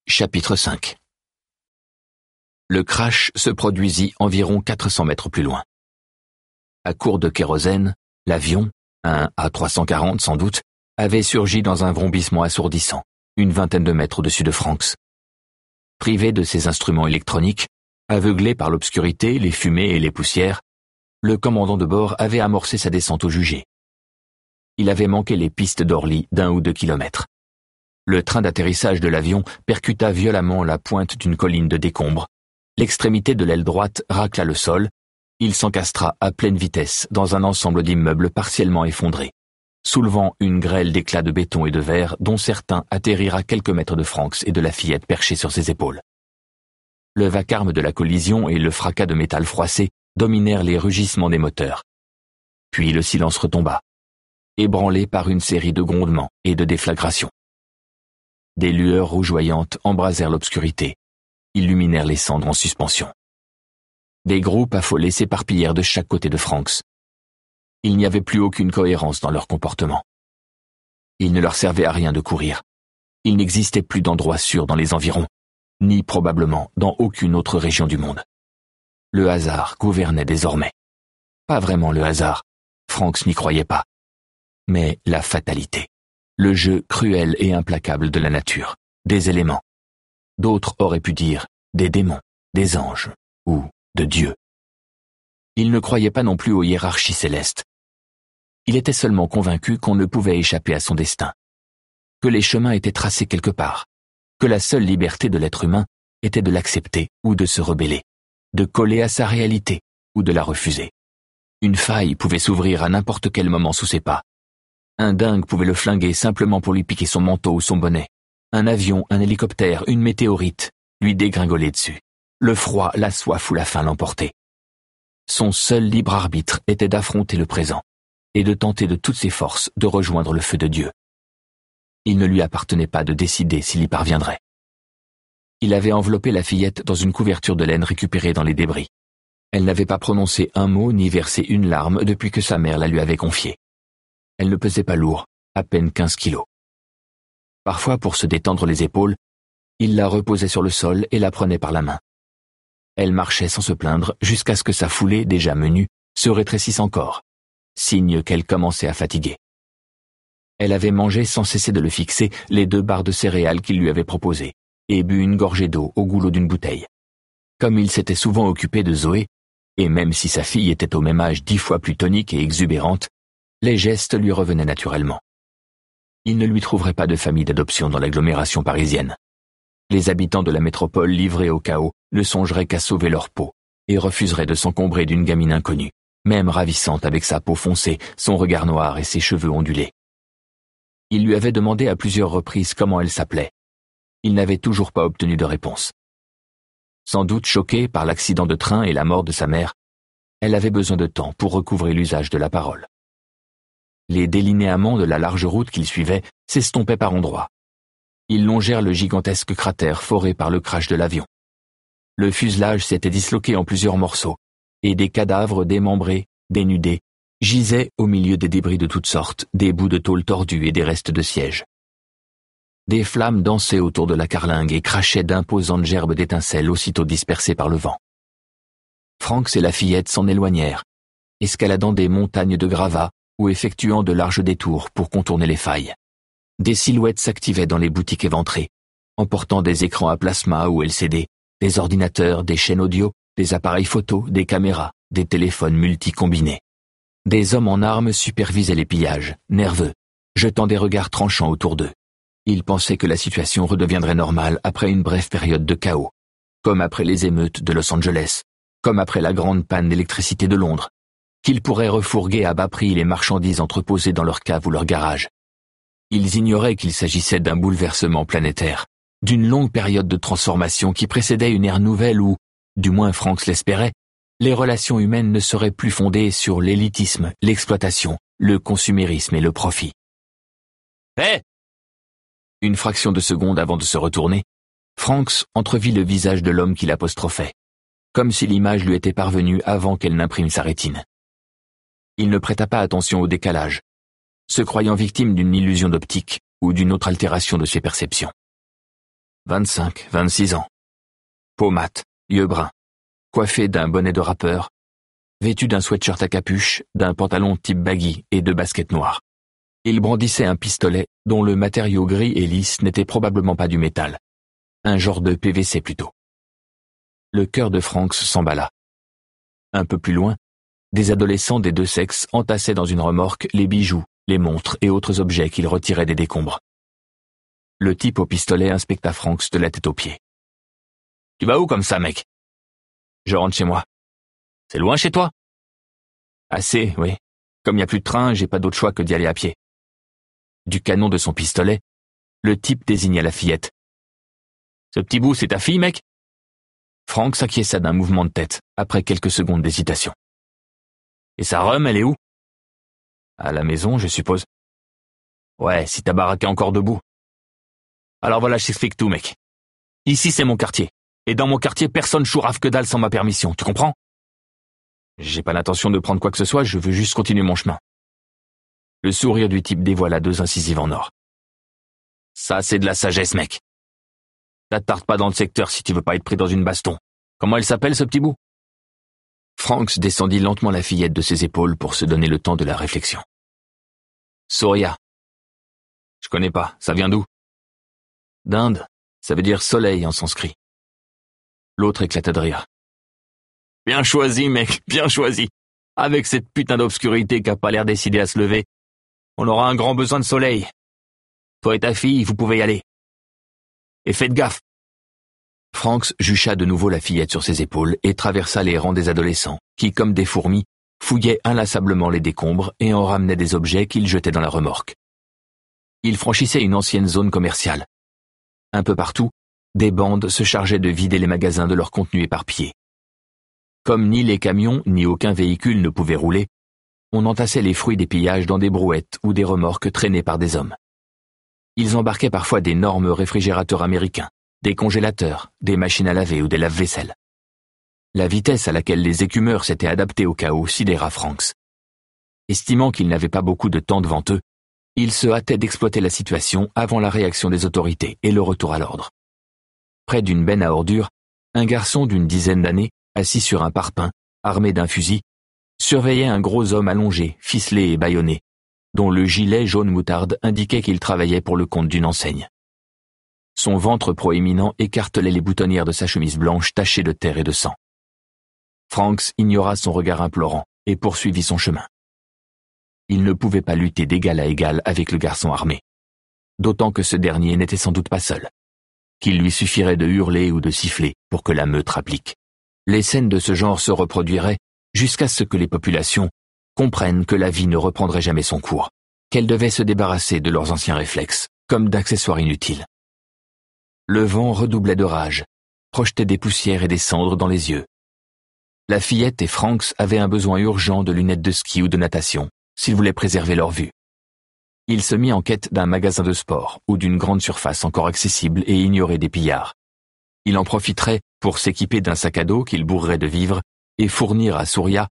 Chapitre 5. Le crash se produisit environ 400 mètres plus loin. À court de kérosène, l'avion, un A340 sans doute, avait surgi dans un vrombissement assourdissant, une vingtaine de mètres au-dessus de Franks. Privé de ses instruments électroniques, aveuglé par l'obscurité, les fumées et les poussières, le commandant de bord avait amorcé sa descente au Jugé. Il avait manqué les pistes d'Orly d'1 ou 2 kilomètres. Le train d'atterrissage de l'avion percuta violemment la pointe d'une colline de décombres. L'extrémité de l'aile droite racla le sol. Il s'encastra à pleine vitesse dans un ensemble d'immeubles partiellement effondrés, soulevant une grêle d'éclats de béton et de verre dont certains atterrirent à quelques mètres de Franks et de la fillette perchée sur ses épaules. Le vacarme de la collision et le fracas de métal froissé dominèrent les rugissements des moteurs. Puis le silence retomba, ébranlé par une série de grondements et de déflagrations. Des lueurs rougeoyantes embrasèrent l'obscurité, illuminèrent les cendres en suspension. Des groupes affolés s'éparpillèrent de chaque côté de Franks. Il n'y avait plus aucune cohérence dans leur comportement. Il ne leur servait à rien de courir. Il n'existait plus d'endroit sûr dans les environs, ni probablement dans aucune autre région du monde. Le hasard gouvernait désormais. Pas vraiment le hasard, Franks n'y croyait pas. Mais la fatalité. Le jeu cruel et implacable de la nature, des éléments. D'autres auraient pu dire des démons, des anges ou de Dieu. Il ne croyait pas non plus aux hiérarchies célestes. Il était seulement convaincu qu'on ne pouvait échapper à son destin, que les chemins étaient tracés quelque part, que la seule liberté de l'être humain était de l'accepter ou de se rebeller, de coller à sa réalité ou de la refuser. Une faille pouvait s'ouvrir à n'importe quel moment sous ses pas. Un dingue pouvait le flinguer simplement pour lui piquer son manteau ou son bonnet. Un avion, un hélicoptère, une météorite, lui dégringoler dessus. Le froid, la soif ou la faim l'emportaient. Son seul libre arbitre était d'affronter le présent et de tenter de toutes ses forces de rejoindre le feu de Dieu. Il ne lui appartenait pas de décider s'il y parviendrait. Il avait enveloppé la fillette dans une couverture de laine récupérée dans les débris. Elle n'avait pas prononcé un mot ni versé une larme depuis que sa mère la lui avait confiée. Elle ne pesait pas lourd, à peine 15 kilos. Parfois, pour se détendre les épaules, il la reposait sur le sol et la prenait par la main. Elle marchait sans se plaindre jusqu'à ce que sa foulée, déjà menue, se rétrécisse encore, signe qu'elle commençait à fatiguer. Elle avait mangé sans cesser de le fixer les 2 barres de céréales qu'il lui avait proposées, et bu une gorgée d'eau au goulot d'une bouteille. Comme il s'était souvent occupé de Zoé, et même si sa fille était au même âge 10 fois plus tonique et exubérante, les gestes lui revenaient naturellement. Il ne lui trouverait pas de famille d'adoption dans l'agglomération parisienne. Les habitants de la métropole livrés au chaos ne songeraient qu'à sauver leur peau et refuseraient de s'encombrer d'une gamine inconnue, même ravissante avec sa peau foncée, son regard noir et ses cheveux ondulés. Il lui avait demandé à plusieurs reprises comment elle s'appelait. Il n'avait toujours pas obtenu de réponse. Sans doute choquée par l'accident de train et la mort de sa mère, elle avait besoin de temps pour recouvrer l'usage de la parole. Les délinéaments de la large route qu'ils suivaient s'estompaient par endroits. Ils longèrent le gigantesque cratère foré par le crash de l'avion. Le fuselage s'était disloqué en plusieurs morceaux, et des cadavres démembrés, dénudés, gisaient au milieu des débris de toutes sortes, des bouts de tôle tordus et des restes de sièges. Des flammes dansaient autour de la carlingue et crachaient d'imposantes gerbes d'étincelles aussitôt dispersées par le vent. Franks et la fillette s'en éloignèrent, escaladant des montagnes de gravats ou effectuant de larges détours pour contourner les failles. Des silhouettes s'activaient dans les boutiques éventrées, emportant des écrans à plasma ou LCD, des ordinateurs, des chaînes audio, des appareils photo, des caméras, des téléphones multi-combinés. Des hommes en armes supervisaient les pillages, nerveux, jetant des regards tranchants autour d'eux. Ils pensaient que la situation redeviendrait normale après une brève période de chaos, comme après les émeutes de Los Angeles, comme après la grande panne d'électricité de Londres, qu'ils pourraient refourguer à bas prix les marchandises entreposées dans leur cave ou leur garage. Ils ignoraient qu'il s'agissait d'un bouleversement planétaire, d'une longue période de transformation qui précédait une ère nouvelle où, du moins Franks l'espérait, les relations humaines ne seraient plus fondées sur l'élitisme, l'exploitation, le consumérisme et le profit. Hé ! Une fraction de seconde avant de se retourner, Franks entrevit le visage de l'homme qui l'apostrophait, comme si l'image lui était parvenue avant qu'elle n'imprime sa rétine. Il ne prêta pas attention au décalage, se croyant victime d'une illusion d'optique ou d'une autre altération de ses perceptions. 25, 26 ans. Peau mate, yeux bruns, coiffé d'un bonnet de rappeur, vêtu d'un sweatshirt à capuche, d'un pantalon type baggy et de baskets noires. Il brandissait un pistolet dont le matériau gris et lisse n'était probablement pas du métal. Un genre de PVC plutôt. Le cœur de Franks s'emballa. Un peu plus loin, des adolescents des deux sexes entassaient dans une remorque les bijoux, les montres et autres objets qu'ils retiraient des décombres. Le type au pistolet inspecta Franks de la tête aux pieds. « Tu vas où comme ça, mec ?»« Je rentre chez moi. »« C'est loin chez toi ?»« Assez, oui. Comme il n'y a plus de train, j'ai pas d'autre choix que d'y aller à pied. » Du canon de son pistolet, le type désigna la fillette. « Ce petit bout, c'est ta fille, mec ?» Frank s'acquiesça d'un mouvement de tête, après quelques secondes d'hésitation. « Et sa rhum, elle est où ?»« À la maison, je suppose. »« Ouais, si ta baraque est encore debout. »« Alors voilà, je t'explique tout, mec. Ici, c'est mon quartier. Et dans mon quartier, personne chourave que dalle sans ma permission, tu comprends ? J'ai pas l'intention de prendre quoi que ce soit, je veux juste continuer mon chemin. » Le sourire du type dévoila deux incisives en or. « Ça, c'est de la sagesse, mec. T'attarde pas dans le secteur si tu veux pas être pris dans une baston. Comment elle s'appelle, ce petit bout ?» Franks descendit lentement la fillette de ses épaules pour se donner le temps de la réflexion. « Surya. »« Je connais pas, ça vient d'où ?»« D'Inde, ça veut dire soleil en sanskrit. » L'autre éclata de rire. « Bien choisi, mec, bien choisi. Avec cette putain d'obscurité qui a pas l'air décidée à se lever, on aura un grand besoin de soleil. Toi et ta fille, vous pouvez y aller. Et faites gaffe. » Franks jucha de nouveau la fillette sur ses épaules et traversa les rangs des adolescents, qui, comme des fourmis, fouillaient inlassablement les décombres et en ramenaient des objets qu'ils jetaient dans la remorque. Il franchissait une ancienne zone commerciale. Un peu partout, des bandes se chargeaient de vider les magasins de leur contenu éparpillé. Comme ni les camions ni aucun véhicule ne pouvait rouler, on entassait les fruits des pillages dans des brouettes ou des remorques traînées par des hommes. Ils embarquaient parfois d'énormes réfrigérateurs américains, des congélateurs, des machines à laver ou des lave-vaisselle. La vitesse à laquelle les écumeurs s'étaient adaptés au chaos sidéra Franks. Estimant qu'ils n'avaient pas beaucoup de temps devant eux, ils se hâtaient d'exploiter la situation avant la réaction des autorités et le retour à l'ordre. Près d'une benne à ordures, un garçon d'une dizaine d'années, assis sur un parpaing, armé d'un fusil, surveillait un gros homme allongé, ficelé et bâillonné, dont le gilet jaune moutarde indiquait qu'il travaillait pour le compte d'une enseigne. Son ventre proéminent écartelait les boutonnières de sa chemise blanche tachée de terre et de sang. Franks ignora son regard implorant et poursuivit son chemin. Il ne pouvait pas lutter d'égal à égal avec le garçon armé, d'autant que ce dernier n'était sans doute pas seul, qu'il lui suffirait de hurler ou de siffler pour que la meute rapplique. Les scènes de ce genre se reproduiraient jusqu'à ce que les populations comprennent que la vie ne reprendrait jamais son cours, qu'elles devaient se débarrasser de leurs anciens réflexes, comme d'accessoires inutiles. Le vent redoublait de rage, projetait des poussières et des cendres dans les yeux. La fillette et Franks avaient un besoin urgent de lunettes de ski ou de natation, s'ils voulaient préserver leur vue. Il se mit en quête d'un magasin de sport ou d'une grande surface encore accessible et ignorée des pillards. Il en profiterait pour s'équiper d'un sac à dos qu'il bourrerait de vivres et fournir à Surya,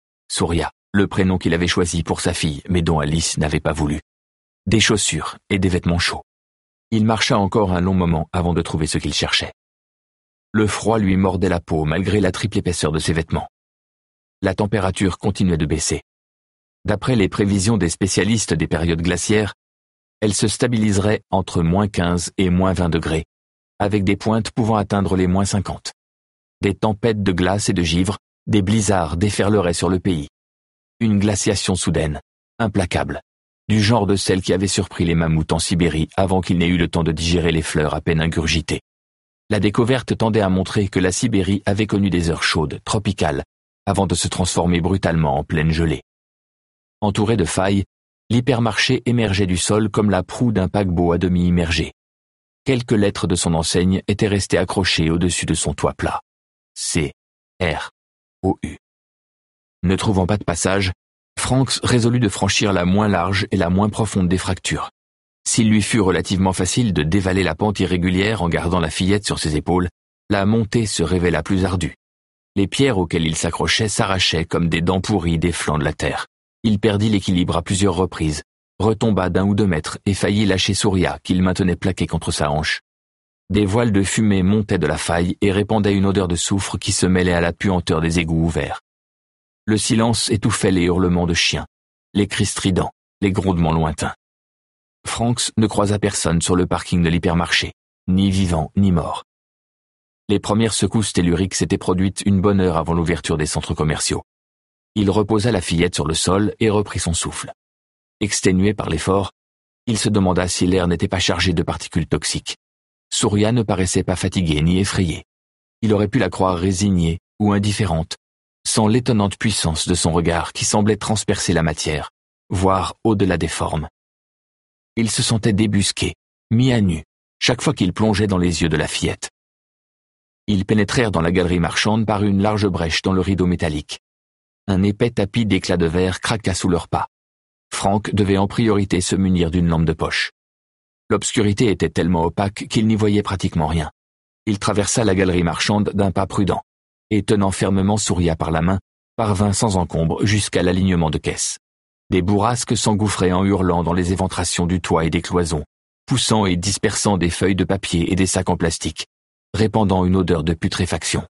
le prénom qu'il avait choisi pour sa fille mais dont Alice n'avait pas voulu, des chaussures et des vêtements chauds. Il marcha encore un long moment avant de trouver ce qu'il cherchait. Le froid lui mordait la peau malgré la triple épaisseur de ses vêtements. La température continuait de baisser. D'après les prévisions des spécialistes des périodes glaciaires, elle se stabiliserait entre -15 et -20 degrés, avec des pointes pouvant atteindre les -50. Des tempêtes de glace et de givre, des blizzards déferleraient sur le pays. Une glaciation soudaine, implacable, du genre de celle qui avait surpris les mammouths en Sibérie avant qu'ils n'aient eu le temps de digérer les fleurs à peine ingurgitées. La découverte tendait à montrer que la Sibérie avait connu des heures chaudes, tropicales, avant de se transformer brutalement en pleine gelée. Entouré de failles, l'hypermarché émergeait du sol comme la proue d'un paquebot à demi immergé. Quelques lettres de son enseigne étaient restées accrochées au-dessus de son toit plat. C-R-O-U. Ne trouvant pas de passage, Franks résolut de franchir la moins large et la moins profonde des fractures. S'il lui fut relativement facile de dévaler la pente irrégulière en gardant la fillette sur ses épaules, la montée se révéla plus ardue. Les pierres auxquelles il s'accrochait s'arrachaient comme des dents pourries des flancs de la terre. Il perdit l'équilibre à plusieurs reprises, retomba d'1 ou 2 mètres et faillit lâcher Surya qu'il maintenait plaqué contre sa hanche. Des voiles de fumée montaient de la faille et répandaient une odeur de soufre qui se mêlait à la puanteur des égouts ouverts. Le silence étouffait les hurlements de chiens, les cris stridents, les grondements lointains. Franks ne croisa personne sur le parking de l'hypermarché, ni vivant ni mort. Les premières secousses telluriques s'étaient produites une bonne heure avant l'ouverture des centres commerciaux. Il reposa la fillette sur le sol et reprit son souffle. Exténué par l'effort, il se demanda si l'air n'était pas chargé de particules toxiques. Surya ne paraissait pas fatiguée ni effrayée. Il aurait pu la croire résignée ou indifférente, sans l'étonnante puissance de son regard qui semblait transpercer la matière, voire au-delà des formes. Il se sentait débusqué, mis à nu, chaque fois qu'il plongeait dans les yeux de la fillette. Ils pénétrèrent dans la galerie marchande par une large brèche dans le rideau métallique. Un épais tapis d'éclats de verre craqua sous leurs pas. Frank devait en priorité se munir d'une lampe de poche. L'obscurité était tellement opaque qu'il n'y voyait pratiquement rien. Il traversa la galerie marchande d'un pas prudent, et tenant fermement Surya par la main, parvint sans encombre jusqu'à l'alignement de caisses. Des bourrasques s'engouffraient en hurlant dans les éventrations du toit et des cloisons, poussant et dispersant des feuilles de papier et des sacs en plastique, répandant une odeur de putréfaction.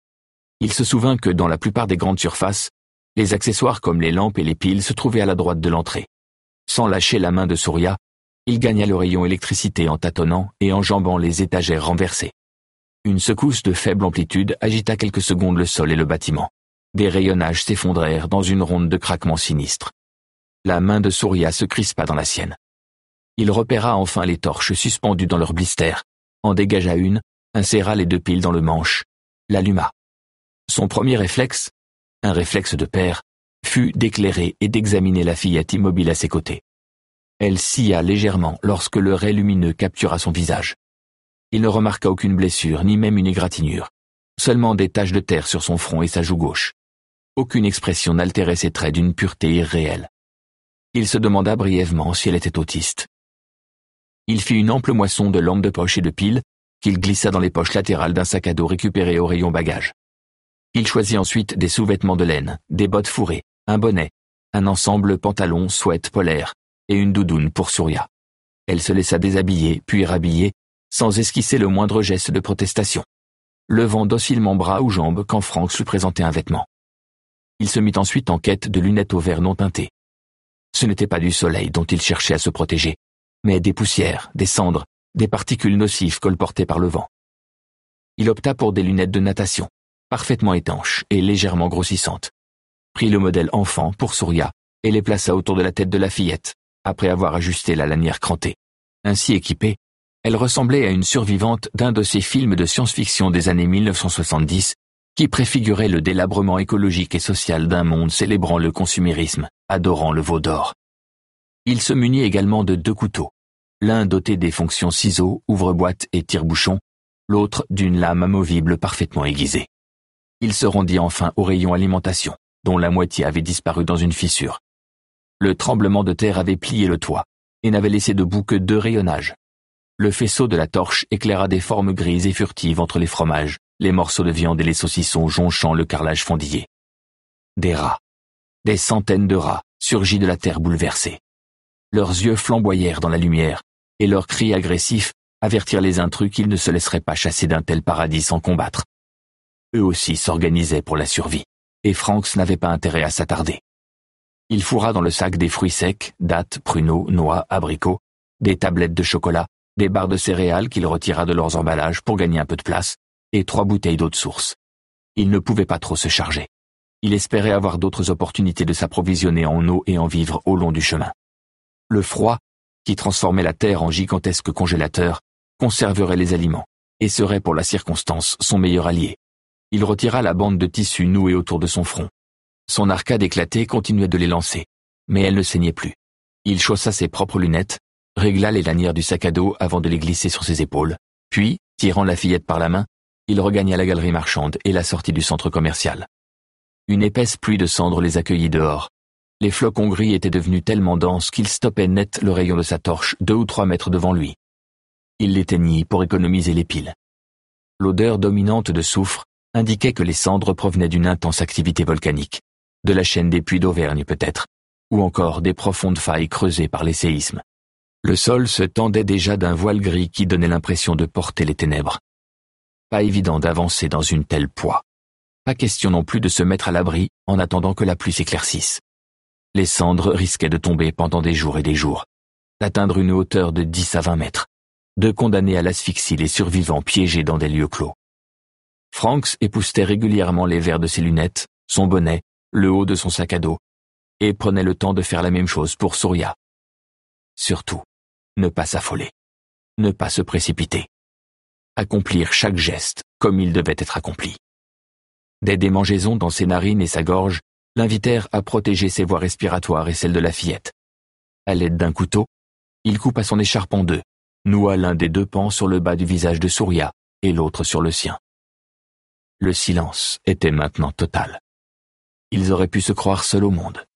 Il se souvint que dans la plupart des grandes surfaces, les accessoires comme les lampes et les piles se trouvaient à la droite de l'entrée. Sans lâcher la main de Surya, il gagna le rayon électricité en tâtonnant et enjambant les étagères renversées. Une secousse de faible amplitude agita quelques secondes le sol et le bâtiment. Des rayonnages s'effondrèrent dans une ronde de craquements sinistres. La main de Surya se crispa dans la sienne. Il repéra enfin les torches suspendues dans leur blister, en dégagea une, inséra les 2 piles dans le manche, l'alluma. Son premier réflexe, un réflexe de père, fut d'éclairer et d'examiner la fillette immobile à ses côtés. Elle scia légèrement lorsque le ray lumineux captura son visage. Il ne remarqua aucune blessure, ni même une égratignure. Seulement des taches de terre sur son front et sa joue gauche. Aucune expression n'altérait ses traits d'une pureté irréelle. Il se demanda brièvement si elle était autiste. Il fit une ample moisson de lampes de poche et de piles, qu'il glissa dans les poches latérales d'un sac à dos récupéré au rayon bagages. Il choisit ensuite des sous-vêtements de laine, des bottes fourrées, un bonnet, un ensemble pantalon, sweat polaire, et une doudoune pour Surya. Elle se laissa déshabiller, puis rhabiller, sans esquisser le moindre geste de protestation, levant docilement bras ou jambes quand Franks lui présentait un vêtement. Il se mit ensuite en quête de lunettes au verre non teintées. Ce n'était pas du soleil dont il cherchait à se protéger, mais des poussières, des cendres, des particules nocives colportées par le vent. Il opta pour des lunettes de natation, parfaitement étanches et légèrement grossissantes. Prit le modèle enfant pour Surya et les plaça autour de la tête de la fillette, après avoir ajusté la lanière crantée. Ainsi équipée, elle ressemblait à une survivante d'un de ces films de science-fiction des années 1970 qui préfigurait le délabrement écologique et social d'un monde célébrant le consumérisme, adorant le veau d'or. Il se munit également de 2 couteaux, l'un doté des fonctions ciseaux, ouvre-boîte et tire-bouchon, l'autre d'une lame amovible parfaitement aiguisée. Il se rendit enfin au rayon alimentation, dont la moitié avait disparu dans une fissure. Le tremblement de terre avait plié le toit, et n'avait laissé debout que 2 rayonnages. Le faisceau de la torche éclaira des formes grises et furtives entre les fromages, les morceaux de viande et les saucissons jonchant le carrelage fendillé. Des rats, des centaines de rats, surgis de la terre bouleversée. Leurs yeux flamboyèrent dans la lumière, et leurs cris agressifs avertirent les intrus qu'ils ne se laisseraient pas chasser d'un tel paradis sans combattre. Eux aussi s'organisaient pour la survie, et Franks n'avait pas intérêt à s'attarder. Il fourra dans le sac des fruits secs, dattes, pruneaux, noix, abricots, des tablettes de chocolat, des barres de céréales qu'il retira de leurs emballages pour gagner un peu de place, et 3 bouteilles d'eau de source. Il ne pouvait pas trop se charger. Il espérait avoir d'autres opportunités de s'approvisionner en eau et en vivres au long du chemin. Le froid, qui transformait la terre en gigantesque congélateur, conserverait les aliments, et serait pour la circonstance son meilleur allié. Il retira la bande de tissu nouée autour de son front. Son arcade éclatée continuait de les lancer, mais elle ne saignait plus. Il chaussa ses propres lunettes, régla les lanières du sac à dos avant de les glisser sur ses épaules, puis, tirant la fillette par la main, il regagna la galerie marchande et la sortie du centre commercial. Une épaisse pluie de cendres les accueillit dehors. Les flocons gris étaient devenus tellement denses qu'ils stoppaient net le rayon de sa torche 2 ou 3 mètres devant lui. Il l'éteignit pour économiser les piles. L'odeur dominante de soufre indiquait que les cendres provenaient d'une intense activité volcanique, de la chaîne des puits d'Auvergne peut-être, ou encore des profondes failles creusées par les séismes. Le sol se tendait déjà d'un voile gris qui donnait l'impression de porter les ténèbres. Pas évident d'avancer dans une telle poix. Pas question non plus de se mettre à l'abri en attendant que la pluie s'éclaircisse. Les cendres risquaient de tomber pendant des jours et des jours, d'atteindre une hauteur de 10 à 20 mètres, de condamner à l'asphyxie les survivants piégés dans des lieux clos. Franks époussetait régulièrement les verres de ses lunettes, son bonnet, le haut de son sac à dos, et prenait le temps de faire la même chose pour Surya. Surtout, ne pas s'affoler, ne pas se précipiter. Accomplir chaque geste comme il devait être accompli. Des démangeaisons dans ses narines et sa gorge l'invitèrent à protéger ses voies respiratoires et celles de la fillette. À l'aide d'un couteau, il coupa son écharpe en deux, noua l'un des deux pans sur le bas du visage de Surya et l'autre sur le sien. Le silence était maintenant total. Ils auraient pu se croire seuls au monde.